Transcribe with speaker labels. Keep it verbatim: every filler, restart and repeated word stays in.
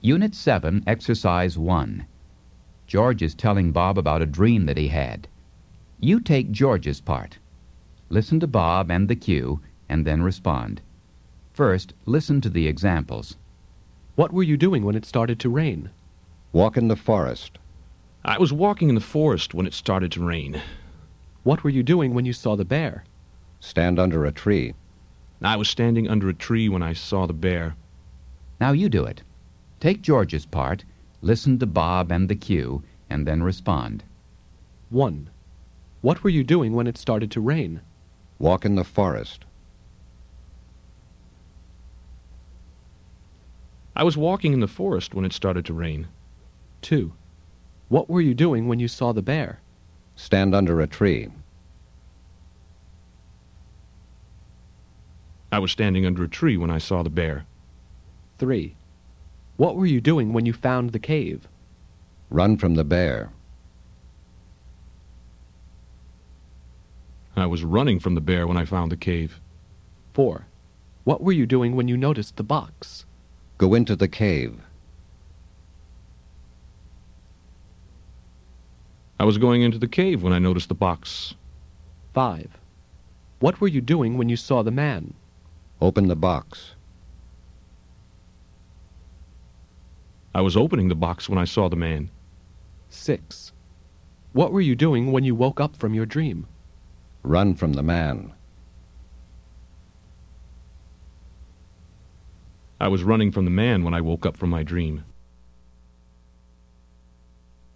Speaker 1: Unit seven, Exercise one. George is telling Bob about a dream that he had. You take George's part. Listen to Bob and the cue, and then respond. First, listen to the examples.
Speaker 2: What were you doing when it started to rain?
Speaker 3: Walk in the forest.
Speaker 4: I was walking in the forest when it started to rain.
Speaker 2: What were you doing when you saw the bear?
Speaker 3: Stand under a tree.
Speaker 4: I was standing under a tree when I saw the bear.
Speaker 1: Now you do it. Take George's part, listen to Bob and the cue, and then respond.
Speaker 2: one. What were you doing when it started to rain?
Speaker 3: Walk in the forest.
Speaker 4: I was walking in the forest when it started to rain.
Speaker 2: two. What were you doing when you saw the bear?
Speaker 3: Stand under a tree.
Speaker 4: I was standing under a tree when I saw the bear.
Speaker 2: three. What were you doing when you found the cave?
Speaker 3: Run from the bear.
Speaker 4: I was running from the bear when I found the cave.
Speaker 2: four. What were you doing when you noticed the box?
Speaker 3: Go into the cave.
Speaker 4: I was going into the cave when I noticed the box.
Speaker 2: five. What were you doing when you saw the man?
Speaker 3: Open the box.
Speaker 4: I was opening the box when I saw the man.
Speaker 2: six. What were you doing when you woke up from your dream?
Speaker 3: Run from the man.
Speaker 4: I was running from the man when I woke up from my dream.